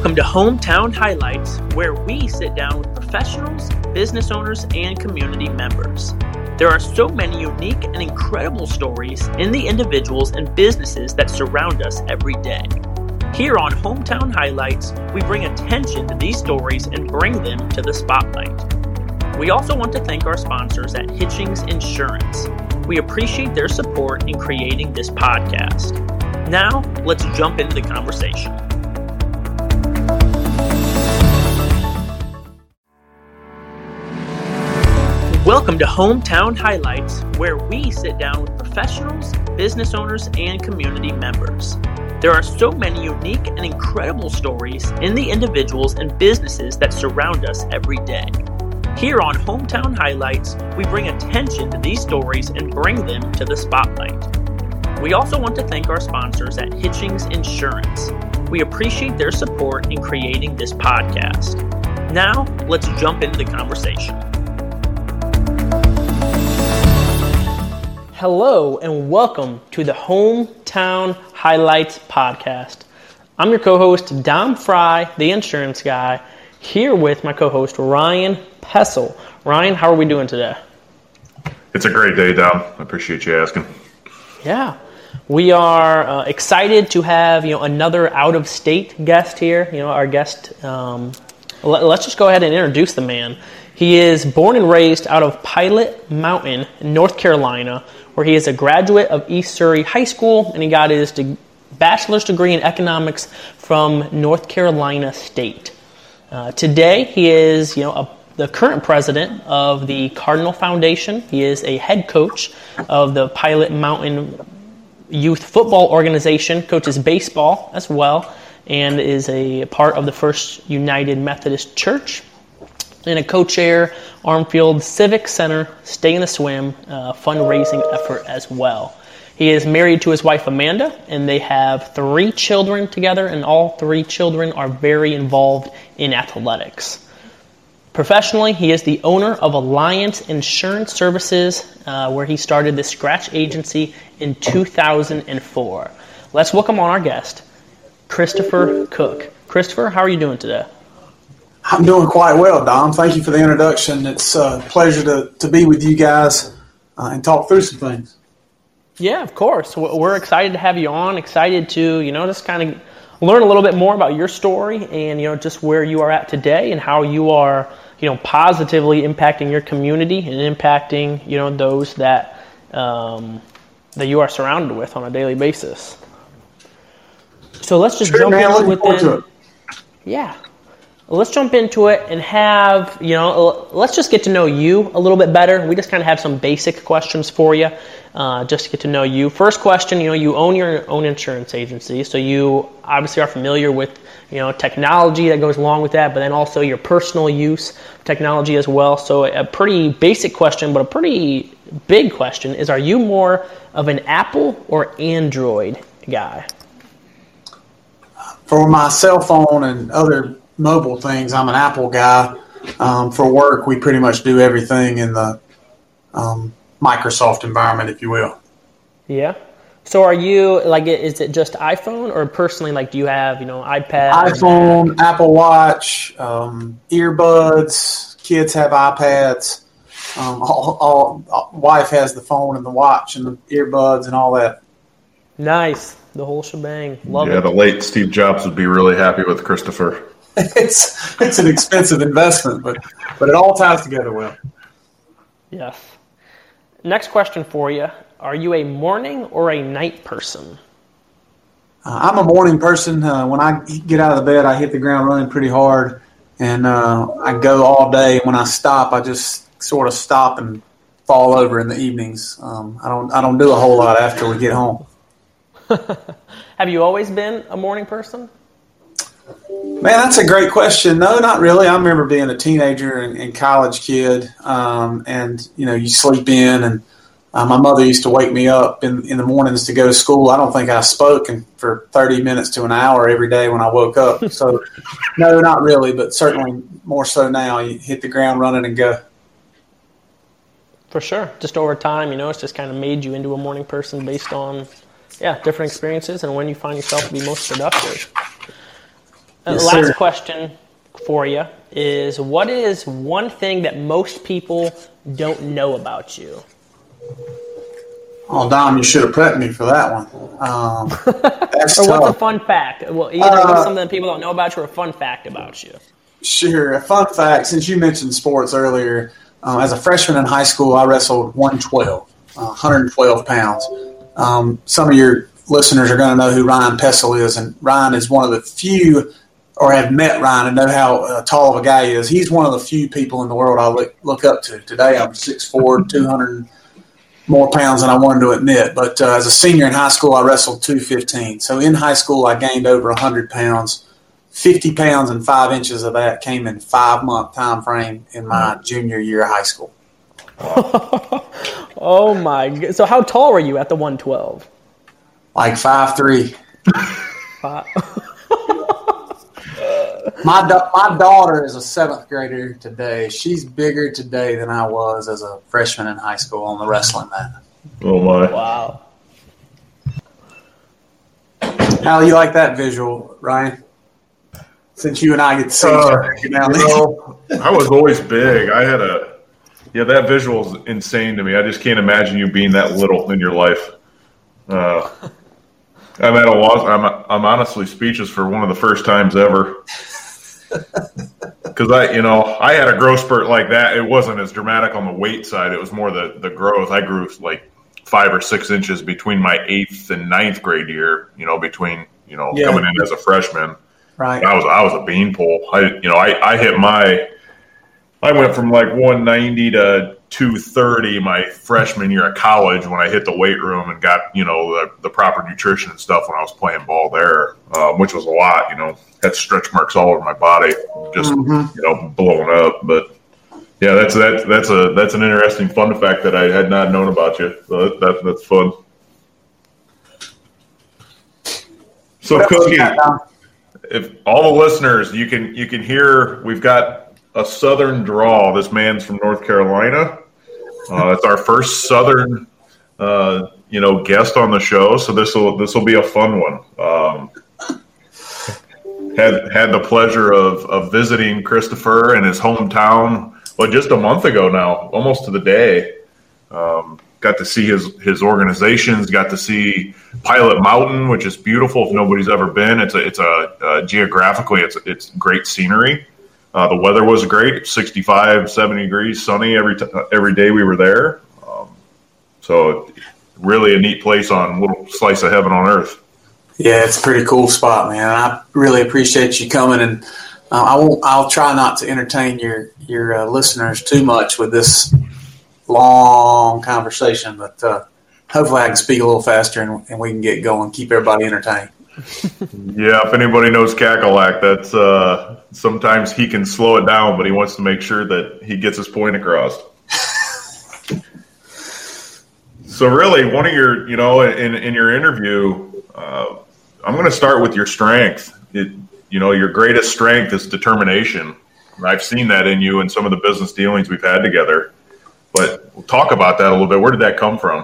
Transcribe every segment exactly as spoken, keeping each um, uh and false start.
Welcome to Hometown Highlights, where we sit down with professionals, business owners, and community members. There are so many unique and incredible stories in the individuals and businesses that surround us every day. Here on Hometown Highlights, we bring attention to these stories and bring them to the spotlight. We also want to thank our sponsors at Hitchings Insurance. We appreciate their support in creating this podcast. Now, let's jump into the conversation. Welcome to Hometown Highlights, where we sit down with professionals, business owners, and community members. There are so many unique and incredible stories in the individuals and businesses that surround us every day. Here on Hometown Highlights, we bring attention to these stories and bring them to the spotlight. We also want to thank our sponsors at Hitchings Insurance. We appreciate their support in creating this podcast. Now, let's jump into the conversation. Hello and welcome to the Hometown Highlights podcast. I'm your co-host, Dom Fry, the insurance guy, here with my co-host, Ryan Pessel. Ryan, how are we doing today? It's a great day, Dom. I appreciate you asking. Yeah, we are uh, excited to have you know another out-of-state guest here. You know, our guest. Um, let, let's just go ahead and introduce the man. He is born and raised out of Pilot Mountain, North Carolina, where he is a graduate of East Surrey High School, and he got his de- bachelor's degree in economics from North Carolina State. Uh, today, he is, you know, a, the current president of the Cardinal Foundation. He is a head coach of the Pilot Mountain Youth Football Organization, coaches baseball as well, and is a part of the First United Methodist Church, and a co-chair Armfield Civic Center Stay in the Swim uh, fundraising effort as well. He is married to his wife Amanda, and they have three children together, and all three children are very involved in athletics. Professionally, he is the owner of Alliance Insurance Services, uh, where he started the Scratch Agency in two thousand four. Let's welcome on our guest, Christopher Cook. Christopher, how are you doing today? I'm doing quite well, Dom. Thank you for the introduction. It's a pleasure to, to be with you guys uh, and talk through some things. Yeah, of course. We're excited to have you on, excited to, you know, just kind of learn a little bit more about your story and, you know, just where you are at today and how you are, you know, positively impacting your community and impacting, you know, those that um, that you are surrounded with on a daily basis. So let's just sure, jump man, into it then. Yeah. Let's jump into it and have, you know, let's just get to know you a little bit better. We just kind of have some basic questions for you, uh, just to get to know you. First question, you know, you own your own insurance agency, so you obviously are familiar with, you know, technology that goes along with that, but then also your personal use of technology as well. So a pretty basic question, but a pretty big question is, are you more of an Apple or Android guy? For my cell phone and other mobile things, I'm an Apple guy. Um, for work, we pretty much do everything in the um, Microsoft environment, if you will. Yeah. So are you, like, is it just iPhone, or personally, like, do you have, you know, iPad? iPhone, Apple Watch, um, earbuds, kids have iPads. Um, all, all, all, wife has the phone and the watch and the earbuds and all that. Nice. The whole shebang. Love yeah, it. Yeah, the late Steve Jobs would be really happy with Christopher. It's it's an expensive investment, but but it all ties together well. Yes. Next question for you. Are you a morning or a night person? Uh, I'm a morning person. Uh, when I get out of the bed, I hit the ground running pretty hard, and uh, I go all day. When I stop, I just sort of stop and fall over in the evenings. Um, I don't I don't do a whole lot after we get home. Have you always been a morning person? Man, that's a great question. No, not really. I remember being a teenager and, and college kid, um, and you know, you sleep in, and uh, my mother used to wake me up in, in the mornings to go to school. I don't think I spoke in, for thirty minutes to an hour every day when I woke up. So, no, not really, but certainly more so now. You hit the ground running and go. For sure. Just over time, you know, it's just kind of made you into a morning person based on, yeah, different experiences and when you find yourself to be most productive. Yes, last sir. question for you is, what is one thing that most people don't know about you? Oh, Dom, you should have prepped me for that one. Um, that's Or tough. what's a fun fact? Well, either Uh, what's something that people don't know about you or a fun fact about you. Sure. A fun fact, since you mentioned sports earlier, um, as a freshman in high school, I wrestled one twelve, uh, one hundred twelve pounds. Um, some of your listeners are going to know who Ryan Pessel is, and Ryan is one of the few, or have met Ryan and know how uh, tall of a guy he is. He's one of the few people in the world I look, look up to. Today I'm six foot four, two hundred more pounds than I wanted to admit. But uh, as a senior in high school, I wrestled two fifteen. So in high school, I gained over one hundred pounds. fifty pounds and five inches of that came in five month time frame in my junior year of high school. Oh my god! So how tall were you at the one twelve? Like five three. Uh, My da- my daughter is a seventh grader today. She's bigger today than I was as a freshman in high school on the wrestling mat. Oh my! wow. How do you like that visual, Ryan? Since you and I get to see each Uh, other every now and you then. know, I was always big. I had a yeah. That visual is insane to me. I just can't imagine you being that little in your life. Uh, I'm at a loss. I'm I'm honestly speechless for one of the first times ever. Because I, you know, I had a growth spurt like that. It wasn't as dramatic on the weight side. It was more the the growth. I grew like five or six inches between my eighth and ninth grade year. You know, between you know Yeah. coming in as a freshman. Right. I was I was a beanpole. I you know I, I hit my I went from like one ninety to two thirty my freshman year of college when I hit the weight room and got you know the, the proper nutrition and stuff when I was playing ball there, um, which was a lot. You know, had stretch marks all over my body, just Mhm. you know blowing up. But yeah, that's that's that's a that's an interesting fun fact that I had not known about you. So that, that that's fun. So What else Cookie. you got, Dom? If all the listeners, you can you can hear we've got a southern drawl. This man's from North Carolina. Uh, it's our first southern, uh, you know, guest on the show. So this will this will be a fun one. Um, had had the pleasure of of visiting Christopher in his hometown. Well, just a month ago now, almost to the day. Um, got to see his his organizations. Got to see Pilot Mountain, which is beautiful. If nobody's ever been, it's a it's a uh, geographically it's it's great scenery. Uh, the weather was great, sixty-five, seventy degrees, sunny every t- every day we were there. Um, so really a neat place on a little slice of heaven on earth. Yeah, it's a pretty cool spot, man. I really appreciate you coming, and uh, I won't. I'll try not to entertain your your uh, listeners too much with this long conversation, but uh, hopefully I can speak a little faster and, and we can get going, keep everybody entertained. Yeah, if anybody knows Cackalack, that's uh, sometimes he can slow it down, but he wants to make sure that he gets his point across. So really, one of your, you know, in in your interview, uh, I'm going to start with your strength. It, you know, your greatest strength is determination. I've seen that in you in some of the business dealings we've had together. But we'll talk about that a little bit. Where did that come from?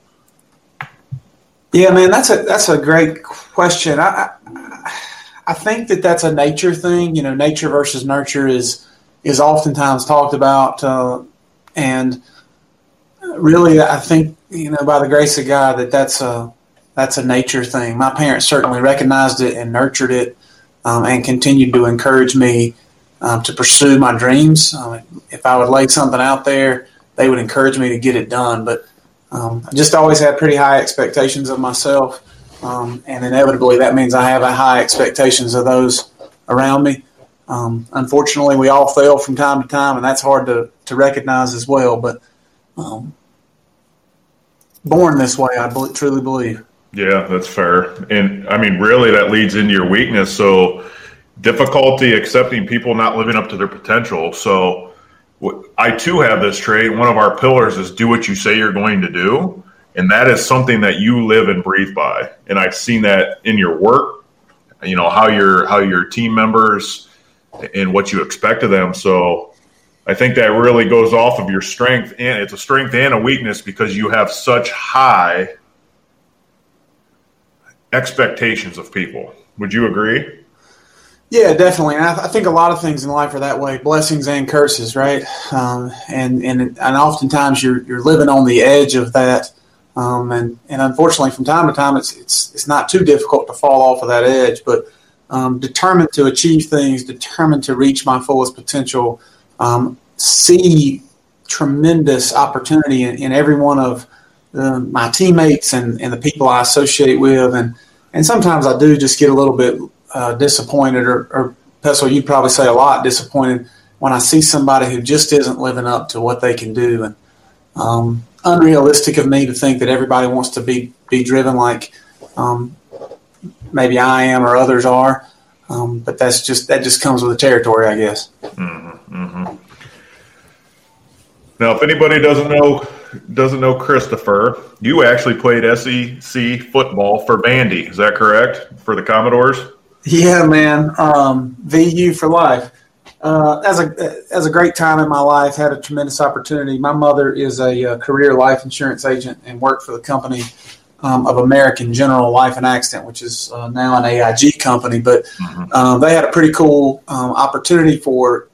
Yeah, man, that's a that's a great question. I I, I think that that's a nature thing. You know, nature versus nurture is is oftentimes talked about, uh, and really, I think you know, by the grace of God, that that's a that's a nature thing. My parents certainly recognized it and nurtured it, um, and continued to encourage me um, to pursue my dreams. Um, if I would lay something out there, they would encourage me to get it done. But um, I just always had pretty high expectations of myself. Um, and inevitably that means I have high expectations of those around me. Um, unfortunately, we all fail from time to time, and that's hard to, to recognize as well. But um, born this way, I be- truly believe. Yeah, that's fair. And I mean, really, that leads into your weakness. So difficulty accepting people not living up to their potential. So I too have this trait. One of our pillars is do what you say you're going to do. And that is something that you live and breathe by. And I've seen that in your work, you know, how your how your team members and what you expect of them. So I think that really goes off of your strength, and it's a strength and a weakness because you have such high expectations of people. Would you agree? Yeah, definitely. And I, I think a lot of things in life are that way, blessings and curses, right? Um, and, and and oftentimes you're you're living on the edge of that. Um, and, and unfortunately, from time to time, it's it's it's not too difficult to fall off of that edge. But um, determined to achieve things, determined to reach my fullest potential, um, see tremendous opportunity in, in every one of uh, my teammates and, and the people I associate with. And, and sometimes I do just get a little bit uh, disappointed, or, or Pessel, you'd probably say a lot disappointed when I see somebody who just isn't living up to what they can do. And um, unrealistic of me to think that everybody wants to be, be driven like um, maybe I am or others are. Um, but that's just that just comes with the territory, I guess. Mm-hmm, mm-hmm. Now, if anybody doesn't know doesn't know Christopher, you actually played S E C football for Vandy. Is that correct? For the Commodores? Yeah, man. Um, V U for life. Uh, as a as a great time in my life, had a tremendous opportunity. My mother is a, a career life insurance agent and worked for the company um, of American General Life and Accident, which is uh, now an A I G company. But Mm-hmm. um, they had a pretty cool um, opportunity for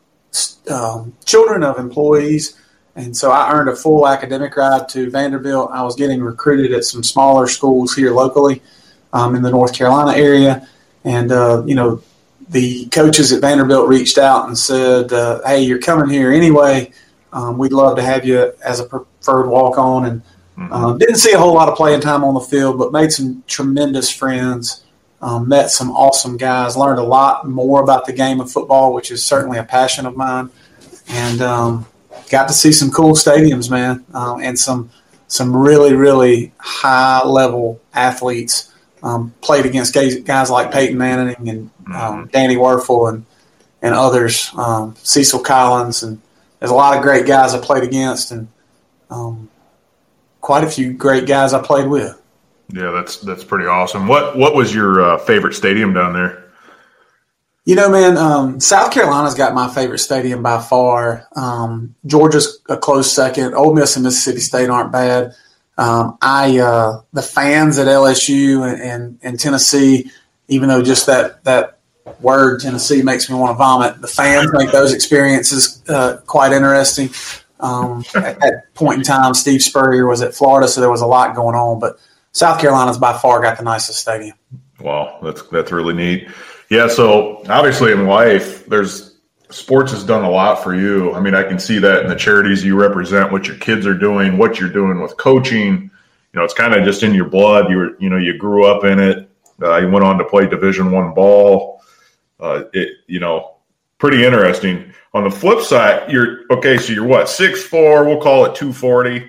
um, children of employees. And so I earned a full academic ride to Vanderbilt. I was getting recruited at some smaller schools here locally um, in the North Carolina area. And, uh, you know, the coaches at Vanderbilt reached out and said, uh, hey, you're coming here anyway. Um, we'd love to have you as a preferred walk-on. And uh, didn't see a whole lot of playing time on the field, but made some tremendous friends, um, met some awesome guys, learned a lot more about the game of football, which is certainly a passion of mine. And um, got to see some cool stadiums, man, um, and some some really, really high-level athletes. Um, played against guys, guys like Peyton Manning and um, Danny Werfel and and others, um, Cecil Collins, and there's a lot of great guys I played against, and um, quite a few great guys I played with. Yeah, that's that's pretty awesome. What what was your uh, favorite stadium down there? You know, man, um, South Carolina's got my favorite stadium by far. Um, Georgia's a close second. Ole Miss and Mississippi State aren't bad. Um, I uh, the fans at L S U and, and, and Tennessee, even though just that that word Tennessee makes me want to vomit, the fans make those experiences uh, quite interesting. Um, at that point in time, Steve Spurrier was at Florida, so there was a lot going on. But South Carolina's by far got the nicest stadium. Wow, that's that's really neat. Yeah, so obviously in life, there's sports has done a lot for you. I mean, I can see that in the charities you represent, what your kids are doing, what you're doing with coaching. You know, it's kind of just in your blood. You were, you know, you grew up in it. Uh, you went on to play Division One ball. Uh, it, you know, pretty interesting. On the flip side, you're okay. So you're what, six foot four? We'll call it two forty.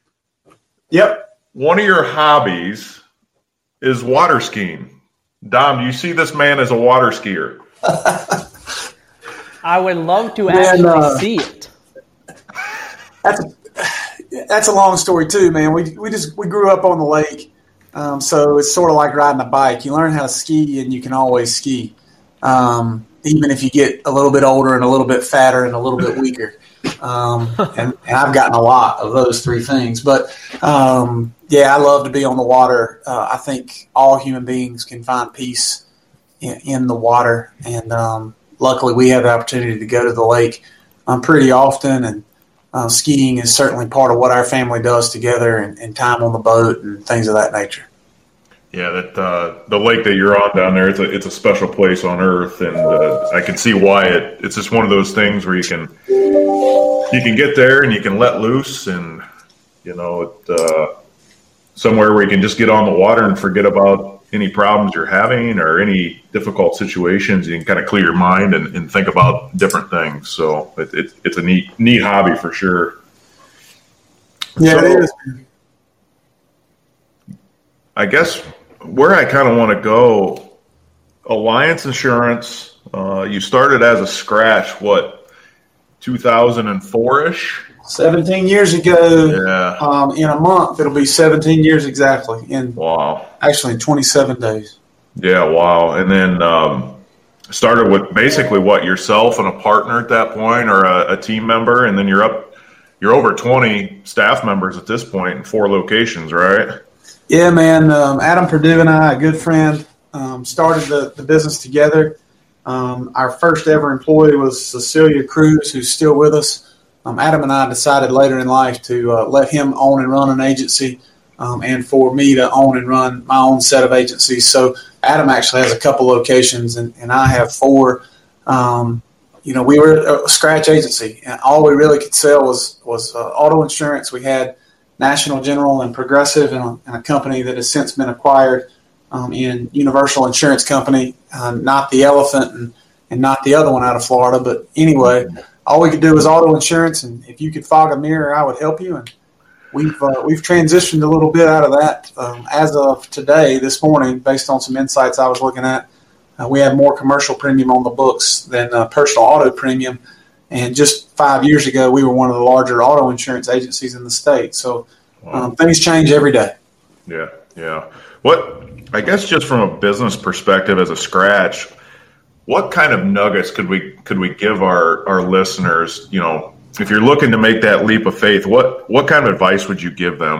Yep. One of your hobbies is water skiing. Dom, do you see this man as a water skier? I would love to Man, actually uh, see it. That's a, that's a long story too, man. We we just we grew up on the lake, um, so it's sort of like riding a bike. You learn how to ski, and you can always ski, um, even if you get a little bit older and a little bit fatter and a little bit weaker. Um, and, and I've gotten a lot of those three things. But um, yeah, I love to be on the water. Uh, I think all human beings can find peace in, in the water, and um, luckily we have the opportunity to go to the lake um, pretty often, and uh, skiing is certainly part of what our family does together, and, and time on the boat and things of that nature. Yeah, that uh, the lake that you're on down there, it's a, it's a special place on earth, and uh, I can see why it. It's just one of those things where you can you can get there and you can let loose, and you know, it, uh, somewhere where you can just get on the water and forget about any problems you're having or any difficult situations. You can kind of clear your mind and, and think about different things. So it, it, it's a neat neat hobby for sure. Yeah, So, it is. I guess where I kind of want to go, Alliance Insurance, uh, you started as a scratch, what, two thousand four-ish? seventeen years ago, Yeah. um, in a month, it'll be seventeen years exactly. In Wow. actually in twenty-seven days. Yeah, wow. And then um, started with basically what, yourself and a partner at that point, or a, a team member, and then you're up, you're over twenty staff members at this point in four locations, right? Yeah, man. Um, Adam Perdue and I, a good friend, um, started the, the business together. Um, our first ever employee was Cecilia Cruz, who's still with us. Um, Adam and I decided later in life to uh, let him own and run an agency, um, and for me to own and run my own set of agencies. So Adam actually has a couple locations, and, and I have four. Um, you know, we were a scratch agency, and all we really could sell was was uh, auto insurance. We had National General and Progressive, and a, and a company that has since been acquired um, in Universal Insurance Company, uh, not the Elephant and, and not the other one out of Florida. But anyway, all we could do was auto insurance, and if you could fog a mirror, I would help you. And we've uh, we've transitioned a little bit out of that um, as of today, this morning, based on some insights I was looking at. Uh, we have more commercial premium on the books than uh, personal auto premium. And just five years ago, we were one of the larger auto insurance agencies in the state. So um, things change every day. Yeah, yeah. What, I guess just from a business perspective as a scratch, what kind of nuggets could we could we give our, our listeners? You know, if you're looking to make that leap of faith, what, what kind of advice would you give them?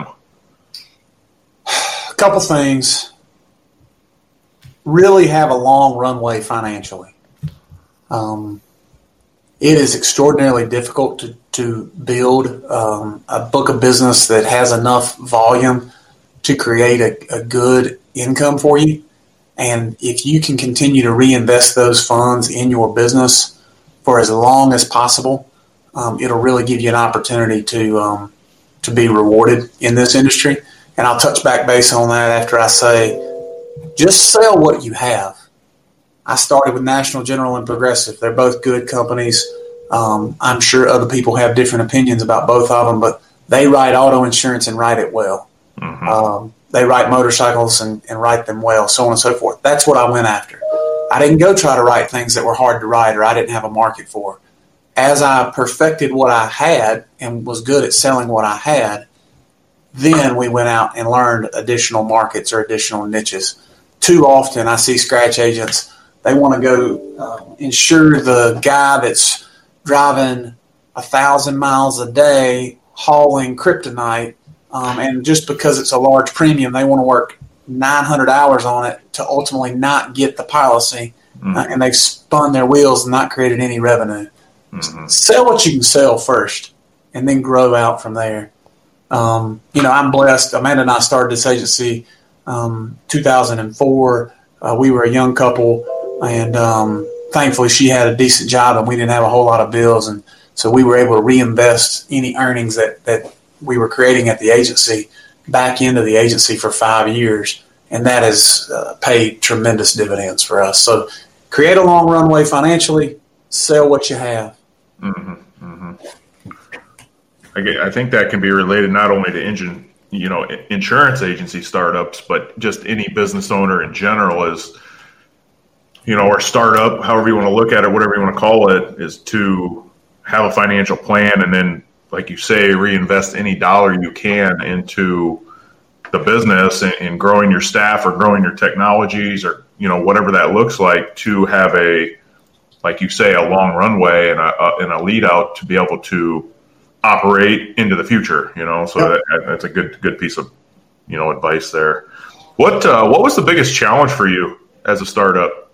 A couple things. Really have a long runway financially. Um, it is extraordinarily difficult to, to build um, a book of business that has enough volume to create a, a good income for you. And if you can continue to reinvest those funds in your business for as long as possible, um, it'll really give you an opportunity to um, to be rewarded in this industry. And I'll touch back base on that after I say, just sell what you have. I started with National General and Progressive. They're both good companies. Um, I'm sure other people have different opinions about both of them, but they write auto insurance and write it well. Mm-hmm. Um, they write motorcycles and, and write them well, so on and so forth. That's what I went after. I didn't go try to write things that were hard to write or I didn't have a market for. As I perfected what I had and was good at selling what I had, then we went out and learned additional markets or additional niches. Too often I see scratch agents, they want to go uh, insure the guy that's driving a thousand miles a day hauling kryptonite, um, and just because it's a large premium, they want to work nine hundred hours on it to ultimately not get the policy, mm-hmm. uh, and they've spun their wheels and not created any revenue. Mm-hmm. Sell what you can sell first, and then grow out from there. Um, you know, I'm blessed. Amanda and I started this agency um, two thousand four. Uh, we were a young couple, and um, thankfully she had a decent job, and we didn't have a whole lot of bills, and so we were able to reinvest any earnings that, that we were creating at the agency back into the agency for five years, and that has uh, paid tremendous dividends for us. So create a long runway financially, sell what you have. Mm-hmm, mm-hmm. I think that can be related not only to engine, you know, insurance agency startups, but just any business owner in general is, you know, or startup, however you want to look at it, whatever you want to call it, is to have a financial plan and then, like you say, reinvest any dollar you can into the business and, and growing your staff or growing your technologies or, you know, whatever that looks like to have a, like you say, a long runway and a, a, and a lead out to be able to operate into the future, you know, so yep. that, that's a good good piece of, you know, advice there. What uh, what was the biggest challenge for you as a startup?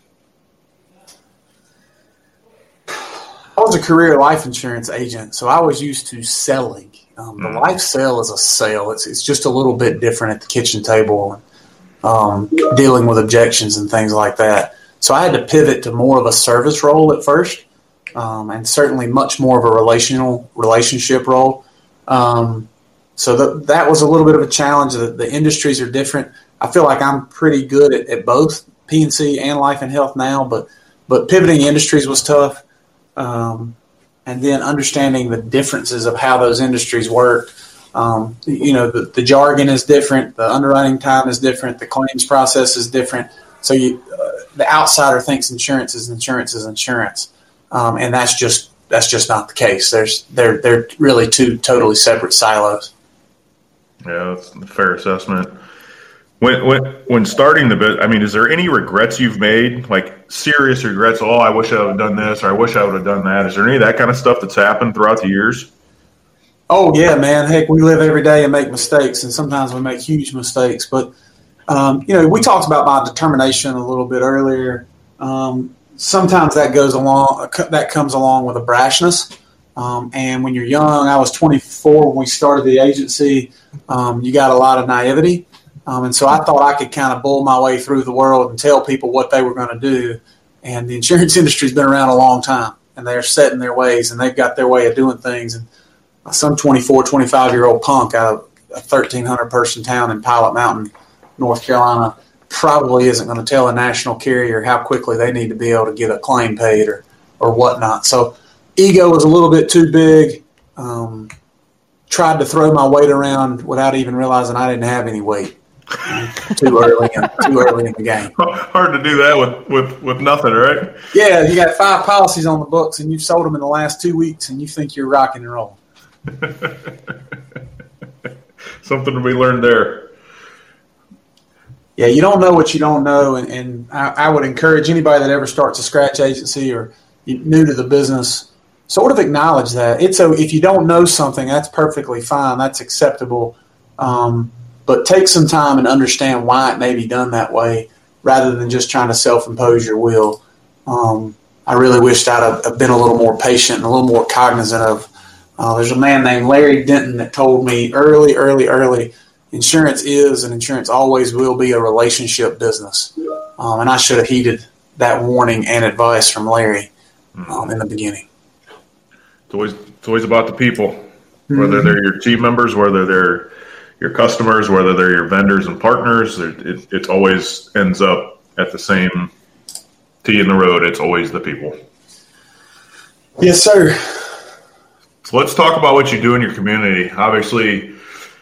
I was a career life insurance agent, so I was used to selling. Um, the mm. life sale is a sale. It's it's just a little bit different at the kitchen table and um, dealing with objections and things like that. So I had to pivot to more of a service role at first. Um, and certainly much more of a relational relationship role. Um, so the, that was a little bit of a challenge. The, the industries are different. I feel like I'm pretty good at, at both P and C and life and health now, but but pivoting industries was tough. Um, and then understanding the differences of how those industries work. Um, you know, the, the jargon is different. The underwriting time is different. The claims process is different. So you, uh, the outsider thinks insurance is insurance is insurance. Um, and that's just that's just not the case. There's they're they're really two totally separate silos. Yeah, that's a fair assessment. When when when starting the bit, I mean, is there any regrets you've made, like serious regrets? Oh, I wish I would have done this, or I wish I would have done that. Is there any of that kind of stuff that's happened throughout the years? Oh yeah, man. Heck, we live every day and make mistakes, and sometimes we make huge mistakes. But um, you know, we talked about my determination a little bit earlier. Um, sometimes that goes along, that comes along with a brashness. Um, and when you're young, I was twenty-four when we started the agency. Um, you got a lot of naivety. Um, and so I thought I could kind of bull my way through the world and tell people what they were going to do. And the insurance industry's been around a long time, and they're set in their ways, and they've got their way of doing things. And some twenty-four, twenty-five-year-old punk out of a thirteen hundred person town in Pilot Mountain, North Carolina, probably isn't going to tell a national carrier how quickly they need to be able to get a claim paid or, or whatnot. So ego was a little bit too big. Um, tried to throw my weight around without even realizing I didn't have any weight. too early in, too early in the game. Hard to do that with, with, with nothing, right? Yeah, you got five policies on the books, and you've sold them in the last two weeks, and you think you're rocking and rolling. Something to be learned there. Yeah, you don't know what you don't know, and, and I, I would encourage anybody that ever starts a scratch agency or new to the business, sort of acknowledge that. It's a, if you don't know something, that's perfectly fine. That's acceptable. Um, but take some time and understand why it may be done that way rather than just trying to self-impose your will. Um, I really wished I'd have been a little more patient and a little more cognizant of. Uh, there's a man named Larry Denton that told me early, early, early, insurance is and insurance always will be a relationship business. Um, and I should have heeded that warning and advice from Larry um, in the beginning. It's always, it's always about the people, whether mm-hmm. they're your team members, whether they're your customers, whether they're your vendors and partners. It, it always ends up at the same T in the road. It's always the people. Yes, sir. So let's talk about what you do in your community. Obviously,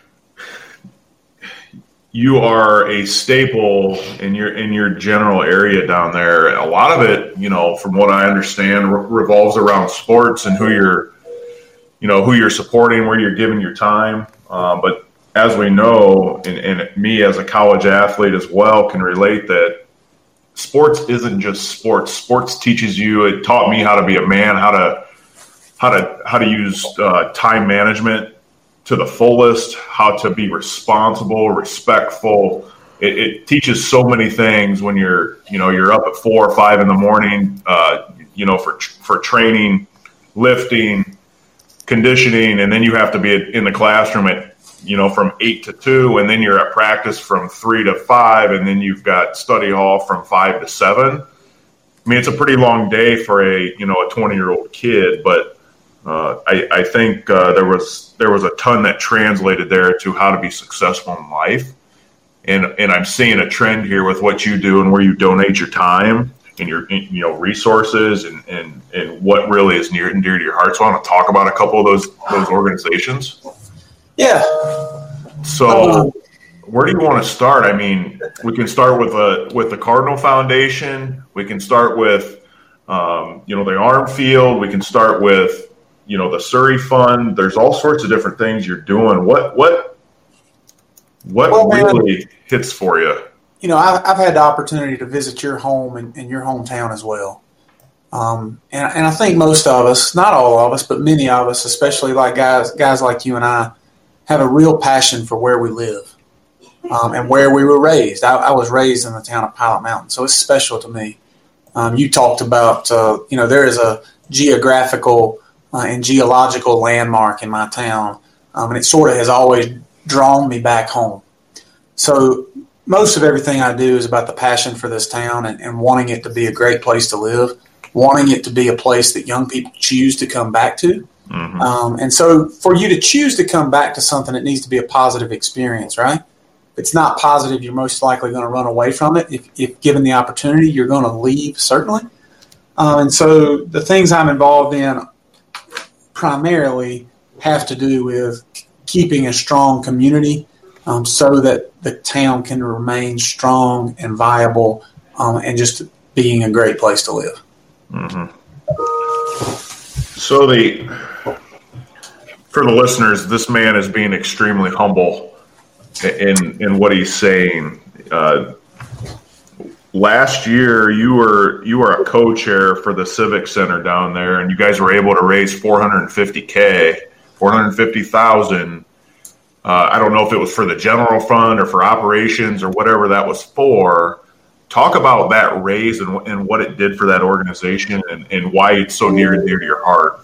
you are a staple in your in your general area down there. A lot of it, you know, from what I understand, re- revolves around sports and who you're, you know, who you're supporting, where you're giving your time. Uh, but as we know, and, and me as a college athlete as well can relate that sports isn't just sports. Sports teaches you. It taught me how to be a man, how to how to how to use uh, time management to the fullest, how to be responsible, respectful. It, it teaches so many things when you're, you know, you're up at four or five in the morning, uh, you know, for for training, lifting, conditioning, and then you have to be in the classroom at, you know, from eight to two, and then you're at practice from three to five, and then you've got study hall from five to seven. I mean, it's a pretty long day for a, you know, a twenty-year-old kid, but Uh, I, I think uh, there was there was a ton that translated there to how to be successful in life, and and I'm seeing a trend here with what you do and where you donate your time and your you know resources and, and, and what really is near and dear to your heart. So I want to talk about a couple of those those organizations. Yeah. So where do you want to start? I mean, we can start with a with the Cardinal Foundation. We can start with um, you know the Armfield. We can start with you know, the Surrey Fund. There's all sorts of different things you're doing. What, what, what well, really man, hits for you? You know, I've, I've had the opportunity to visit your home and, and your hometown as well. Um, and, and I think most of us, not all of us, but many of us, especially like guys, guys like you and I, have a real passion for where we live um, and where we were raised. I, I was raised in the town of Pilot Mountain, so it's special to me. Um, you talked about, uh, you know, there is a geographical Uh, and geological landmark in my town, um, and it sort of has always drawn me back home. So most of everything I do is about the passion for this town and, and wanting it to be a great place to live, wanting it to be a place that young people choose to come back to. Mm-hmm. Um, and so for you to choose to come back to something, it needs to be a positive experience, right? If it's not positive, you're most likely going to run away from it. If, if given the opportunity, you're going to leave, certainly. Uh, and so the things I'm involved in primarily have to do with keeping a strong community um, so that the town can remain strong and viable um, and just being a great place to live. Mm-hmm. So the for the listeners, this man is being extremely humble in, in what he's saying. Uh, Last year, you were you were a co-chair for the Civic Center down there, and you guys were able to raise four hundred fifty K, four hundred fifty thousand. Uh, I don't know if it was for the general fund or for operations or whatever that was for, talk about that raise and, and what it did for that organization and, and why it's so near and dear to your heart.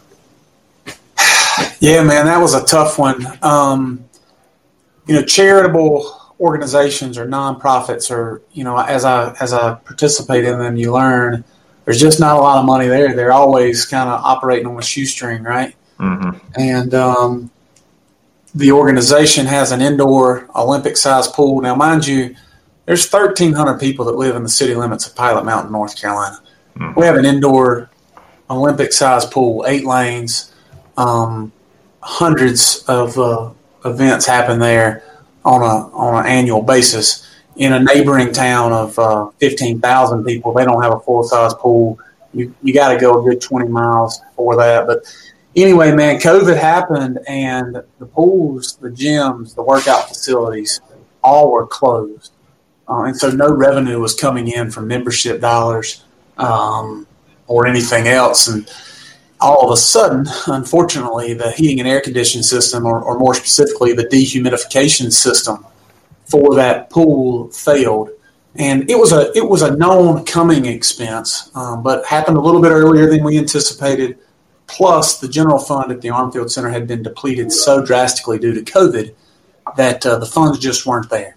Yeah, man, that was a tough one. Um, you know, charitable organizations or nonprofits, or you know, as I as I participate in them, you learn there's just not a lot of money there. They're always kind of operating on a shoestring, right? Mm-hmm. And um, the organization has an indoor Olympic-sized pool. Now, mind you, there's thirteen hundred people that live in the city limits of Pilot Mountain, North Carolina. Mm-hmm. We have an indoor Olympic-sized pool, eight lanes. Um, hundreds of uh, events happen there on a on an annual basis. In a neighboring town of uh, fifteen thousand people, they don't have a full-size pool. You you got to go a good twenty miles for that. But anyway, man, COVID happened, and the pools, the gyms, the workout facilities, all were closed. Uh, and so no revenue was coming in from membership dollars um, or anything else. And all of a sudden, unfortunately, the heating and air conditioning system, or, or more specifically, the dehumidification system for that pool failed. And it was a it was a known coming expense, um, but happened a little bit earlier than we anticipated. Plus, the general fund at the Armfield Center had been depleted so drastically due to COVID that uh, the funds just weren't there.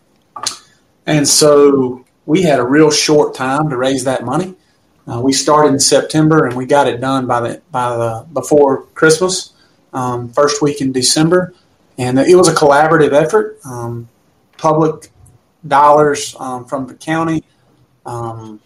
And so we had a real short time to raise that money. Uh, we started in September, and we got it done by the by the before Christmas, um, first week in December, and it was a collaborative effort. Um, public dollars um, from the county, um,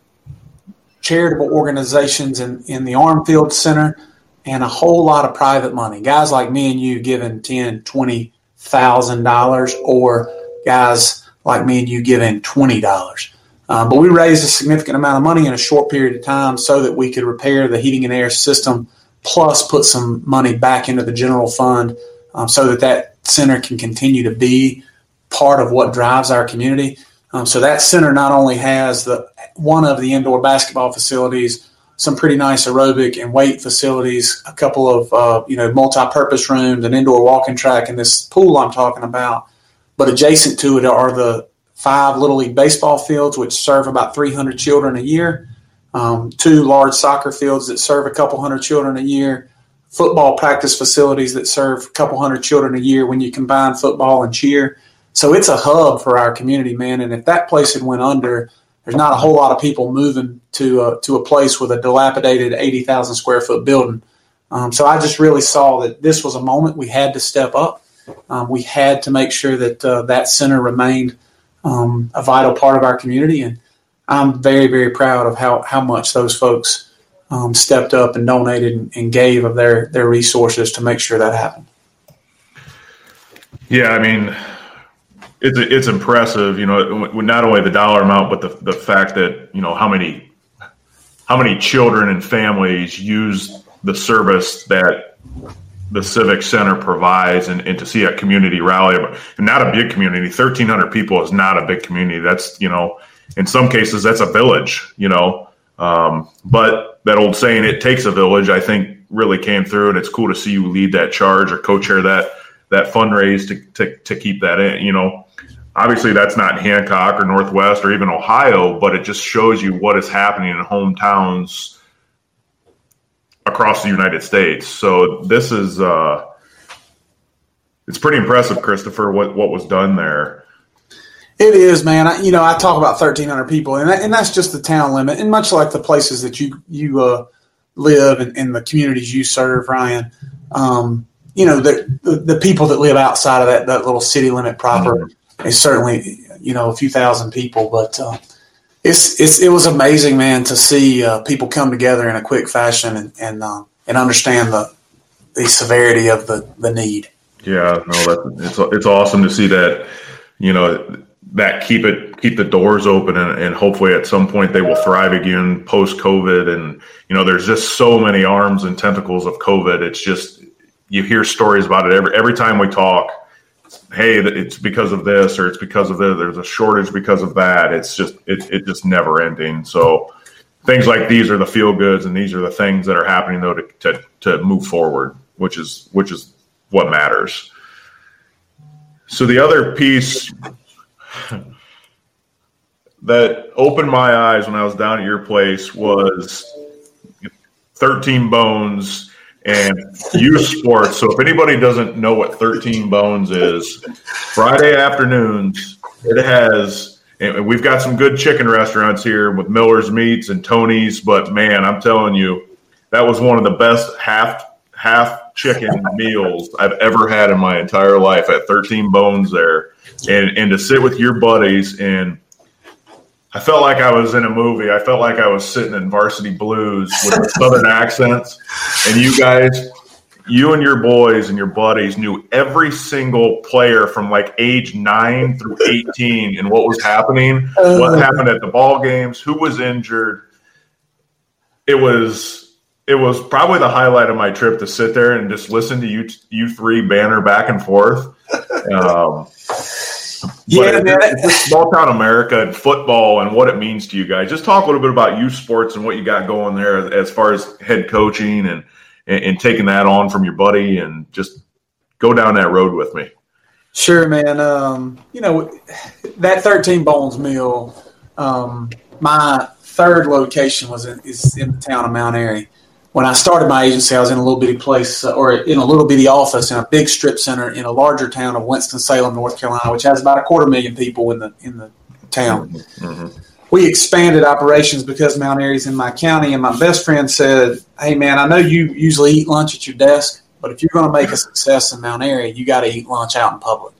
charitable organizations in, in the Armfield Center, and a whole lot of private money. Guys like me and you giving ten, twenty thousand dollars, or guys like me and you giving twenty dollars. Um, but we raised a significant amount of money in a short period of time so that we could repair the heating and air system, plus put some money back into the general fund um, so that that center can continue to be part of what drives our community. Um, so that center not only has the one of the indoor basketball facilities, some pretty nice aerobic and weight facilities, a couple of uh, you know multi-purpose rooms, an indoor walking track, and this pool I'm talking about. But adjacent to it are the five Little League baseball fields, which serve about three hundred children a year, um, two large soccer fields that serve a couple hundred children a year, football practice facilities that serve a couple hundred children a year when you combine football and cheer. So it's a hub for our community, man. And if that place had went under, there's not a whole lot of people moving to a, to a place with a dilapidated eighty thousand square foot building. Um, so I just really saw that this was a moment we had to step up. Um, we had to make sure that uh, that center remained um, a vital part of our community. And I'm very, very proud of how, how much those folks um, stepped up and donated and, and gave of their, their resources to make sure that happened. Yeah, I mean, It's it's impressive, you know, not only the dollar amount, but the the fact that, you know, how many how many children and families use the service that the Civic Center provides, and, and to see a community rally, and not a big community. thirteen hundred people is not a big community. That's, you know, in some cases that's a village, you know. Um, but that old saying, it takes a village, I think really came through, and it's cool to see you lead that charge or co-chair that that fundraise to to, to keep that in, you know. Obviously, that's not Hancock or Northwest or even Ohio, but it just shows you what is happening in hometowns across the United States. So this is uh, it's pretty impressive, Christopher, what, what was done there. It is, man. I, you know, I talk about thirteen hundred people, and that, and that's just the town limit. And much like the places that you you uh, live and, and the communities you serve, Ryan, um, you know, the, the the people that live outside of that that little city limit proper. Mm-hmm. It's certainly, you know, a few thousand people, but uh, it's it's it was amazing, man, to see uh, people come together in a quick fashion and and, uh, and understand the the severity of the, the need. Yeah, no, that's, it's it's awesome to see that, you know, that keep it keep the doors open, and, and hopefully at some point they will thrive again post COVID. And you know, there's just so many arms and tentacles of COVID. It's just, you hear stories about it every every time we talk. Hey, it's because of this, or it's because of this, there's a shortage because of that. It's just, it, it just never ending. So things like these are the feel goods, and these are the things that are happening though to, to, to move forward, which is, which is what matters. So the other piece, that opened my eyes when I was down at your place was thirteen Bones and youth sports. So if anybody doesn't know what thirteen Bones is, Friday afternoons, it has – and we've got some good chicken restaurants here with Miller's Meats and Tony's, but, man, I'm telling you, that was one of the best half half chicken meals I've ever had in my entire life at thirteen Bones there. And and to sit with your buddies, and I felt like I was in a movie. I felt like I was sitting in Varsity Blues with the southern accents. And you guys, you and your boys and your buddies knew every single player from like age nine through eighteen and what was happening, what happened at the ball games, who was injured. It was it was probably the highlight of my trip to sit there and just listen to you you three banter back and forth. Um, Yeah, but man. It's, it's small town America and football and what it means to you guys. Just talk a little bit about youth sports and what you got going there as far as head coaching and, and, and taking that on from your buddy, and just go down that road with me. Sure, man. Um, you know, that thirteen Bones meal, um, my third location was in, is in the town of Mount Airy. When I started my agency, I was in a little bitty place uh, or in a little bitty office in a big strip center in a larger town of Winston-Salem, North Carolina, which has about a quarter million people in the in the town. Mm-hmm. We expanded operations because Mount Airy's in my county, and my best friend said, "Hey, man, I know you usually eat lunch at your desk, but if you're going to make a success in Mount Airy, you got to eat lunch out in public."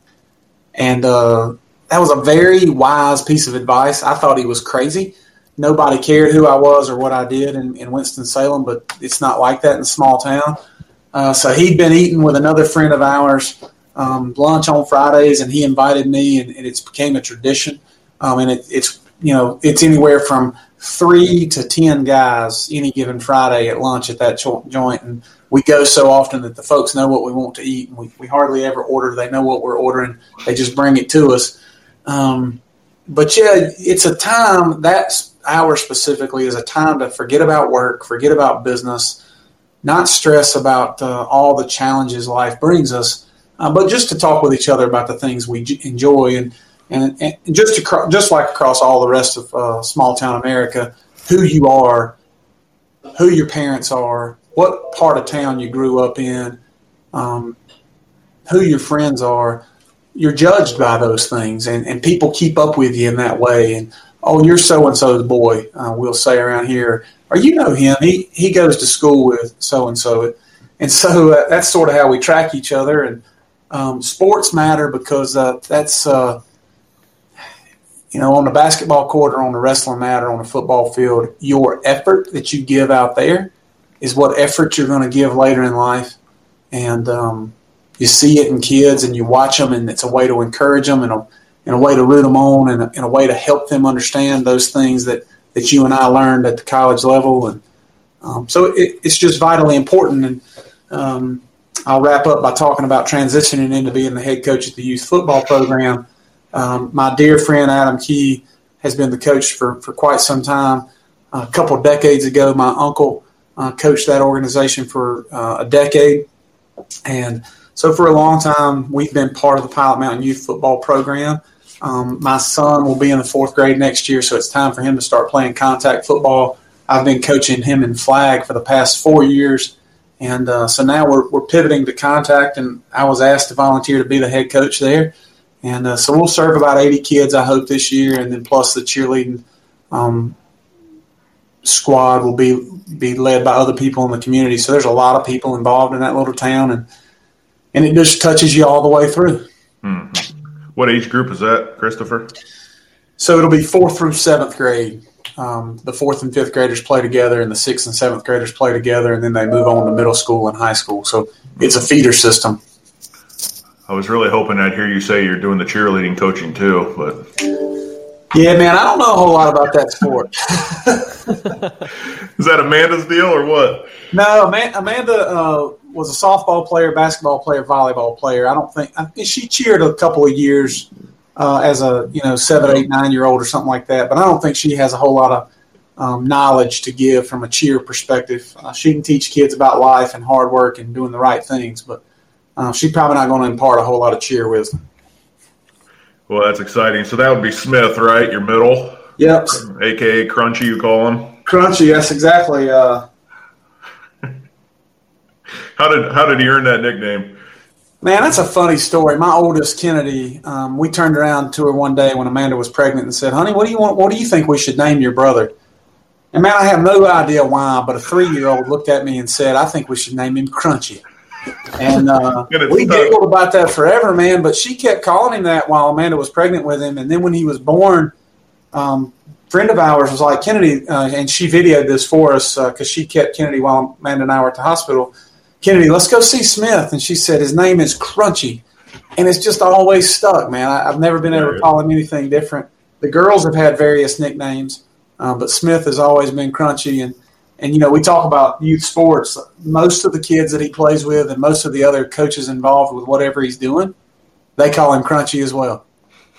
And uh, that was a very wise piece of advice. I thought he was crazy. Nobody cared who I was or what I did in, in Winston-Salem, but it's not like that in a small town. Uh, so he'd been eating with another friend of ours um, lunch on Fridays, and he invited me, and, and it's became a tradition. Um, and it, it's you know it's anywhere from three to ten guys any given Friday at lunch at that joint, and we go so often that the folks know what we want to eat, and we, we hardly ever order. They know what we're ordering. They just bring it to us. Um, but yeah, it's a time that's. Hour specifically is a time to forget about work, forget about business, not stress about uh, all the challenges life brings us, uh, but just to talk with each other about the things we j- enjoy, and and, and just to, just like across all the rest of uh, small town America, who you are, who your parents are, what part of town you grew up in, um, who your friends are. You're judged by those things, and, and people keep up with you in that way. And oh, you're so-and-so's boy, uh, we'll say around here. Or you know him, he he goes to school with so-and-so. And so uh, that's sort of how we track each other. And um, sports matter because uh, that's, uh, you know, on the basketball court or on the wrestling mat or on the football field, your effort that you give out there is what effort you're going to give later in life. And um, you see it in kids and you watch them, and it's a way to encourage them and a and a way to root them on, and a, and a way to help them understand those things that, that you and I learned at the college level. And um, so it, it's just vitally important. And um, I'll wrap up by talking about transitioning into being the head coach at the youth football program. Um, my dear friend Adam Key has been the coach for, for quite some time. A couple of decades ago, my uncle uh, coached that organization for uh, a decade. And so for a long time, we've been part of the Pilot Mountain Youth Football Program. Um, my son will be in the fourth grade next year, so it's time for him to start playing contact football. I've been coaching him in flag for the past four years, and uh, so now we're, we're pivoting to contact, and I was asked to volunteer to be the head coach there. And uh, so we'll serve about eighty kids, I hope, this year, and then plus the cheerleading um, squad will be be led by other people in the community. So there's a lot of people involved in that little town, and and it just touches you all the way through. Hmm. What age group is that, Christopher? So it'll be fourth through seventh grade. Um, the fourth and fifth graders play together, and the sixth and seventh graders play together, and then they move on to middle school and high school. So it's a feeder system. I was really hoping I'd hear you say you're doing the cheerleading coaching too, but yeah, man, I don't know a whole lot about that sport. Is that Amanda's deal or what? No, Amanda uh, was a softball player, basketball player, volleyball player. I don't think I, she cheered a couple of years uh, as a you know seven, eight, nine year old or something like that. But I don't think she has a whole lot of um, knowledge to give from a cheer perspective. Uh, she can teach kids about life and hard work and doing the right things, but uh, she's probably not going to impart a whole lot of cheer wisdom. Well, that's exciting. So that would be Smith, right? Your middle? Yep. A K A Crunchy, you call him? Crunchy, that's exactly. Uh, how did how did he earn that nickname? Man, that's a funny story. My oldest, Kennedy, um, we turned around to her one day when Amanda was pregnant and said, "Honey, what do you want? What do you think we should name your brother?" And man, I have no idea why, but a three-year-old looked at me and said, "I think we should name him Crunchy." And uh, we giggled about that forever, man. But she kept calling him that while Amanda was pregnant with him. And then when he was born, um, a friend of ours was like, Kennedy, uh, and she videoed this for us because uh, she kept Kennedy while Amanda and I were at the hospital. Kennedy, let's go see Smith. And she said, his name is Crunchy. And it's just always stuck, man. I, I've never been able to call him anything different. The girls have had various nicknames, uh, but Smith has always been Crunchy. And And, you know, we talk about youth sports. Most of the kids that he plays with and most of the other coaches involved with whatever he's doing, they call him Crunchy as well.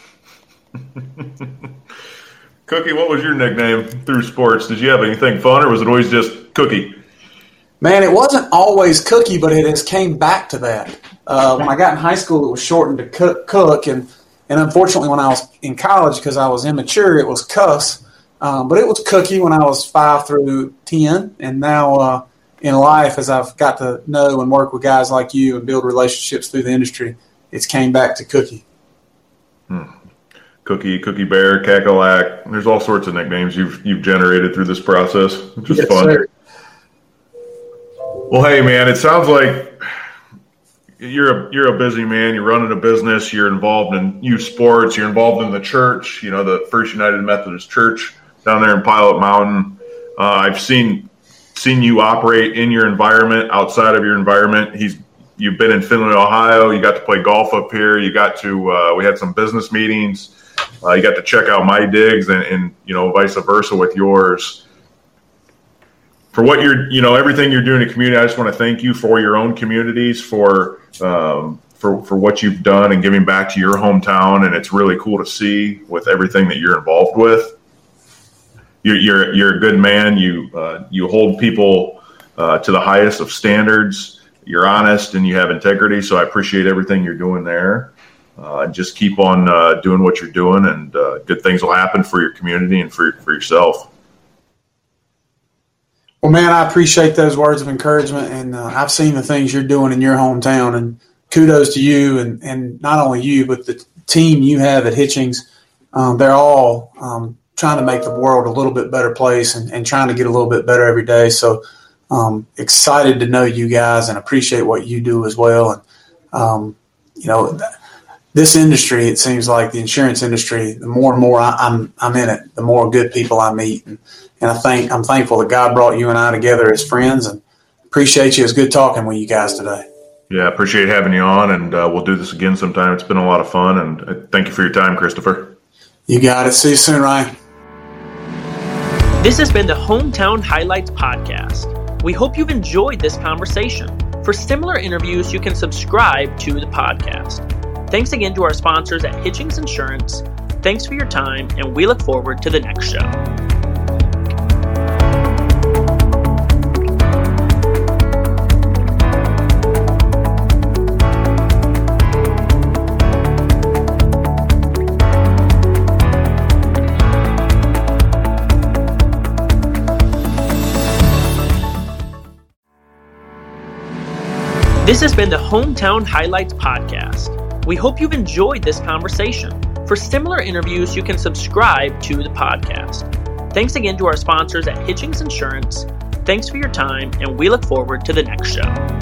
Cookie, what was your nickname through sports? Did you have anything fun, or was it always just Cookie? Man, it wasn't always Cookie, but it has came back to that. Uh, when I got in high school, it was shortened to Cook, Cook and, and unfortunately when I was in college, because I was immature, it was Cuss. Um, but it was Cookie when I was five through ten, and now uh, in life, as I've got to know and work with guys like you and build relationships through the industry, it's came back to Cookie. Hmm. Cookie, Cookie Bear, Cackalack. There's all sorts of nicknames you've you've generated through this process, which is yes, fun. Sir. Well, hey, man, it sounds like you're a you're a busy man. You're running a business. You're involved in youth sports. You're involved in the church. You know, the First United Methodist Church down there in Pilot Mountain. Uh, I've seen seen you operate in your environment, outside of your environment. He's you've been in Findlay, Ohio. You got to play golf up here. You got to uh, we had some business meetings. Uh, you got to check out my digs, and, and you know, vice versa with yours. For what you're, you know, everything you're doing in the community, I just want to thank you for your own communities, for um, for for what you've done and giving back to your hometown. And it's really cool to see with everything that you're involved with. You're you're, you're a good man. You uh, you hold people uh, to the highest of standards. You're honest and you have integrity. So I appreciate everything you're doing there. Uh, just keep on uh, doing what you're doing, and uh, good things will happen for your community and for for yourself. Well, man, I appreciate those words of encouragement, and uh, I've seen the things you're doing in your hometown, and kudos to you, and, and not only you, but the team you have at Hitchings. Um, they're all um, trying to make the world a little bit better place and, and trying to get a little bit better every day. So um, excited to know you guys and appreciate what you do as well. And, um, you know, this industry, it seems like the insurance industry, the more and more I, I'm I'm in it, the more good people I meet. And, and I think I'm thankful that God brought you and I together as friends, and appreciate you. It's good talking with you guys today. Yeah, appreciate having you on, and uh, we'll do this again sometime. It's been a lot of fun, and uh, thank you for your time, Christopher. You got it. See you soon, Ryan. This has been the Hometown Highlights Podcast. We hope you've enjoyed this conversation. For similar interviews, you can subscribe to the podcast. Thanks again to our sponsors at Hitchings Insurance. Thanks for your time, and we look forward to the next show. This has been the Hometown Highlights Podcast. We hope you've enjoyed this conversation. For similar interviews, you can subscribe to the podcast. Thanks again to our sponsors at Hitchings Insurance. Thanks for your time, and we look forward to the next show.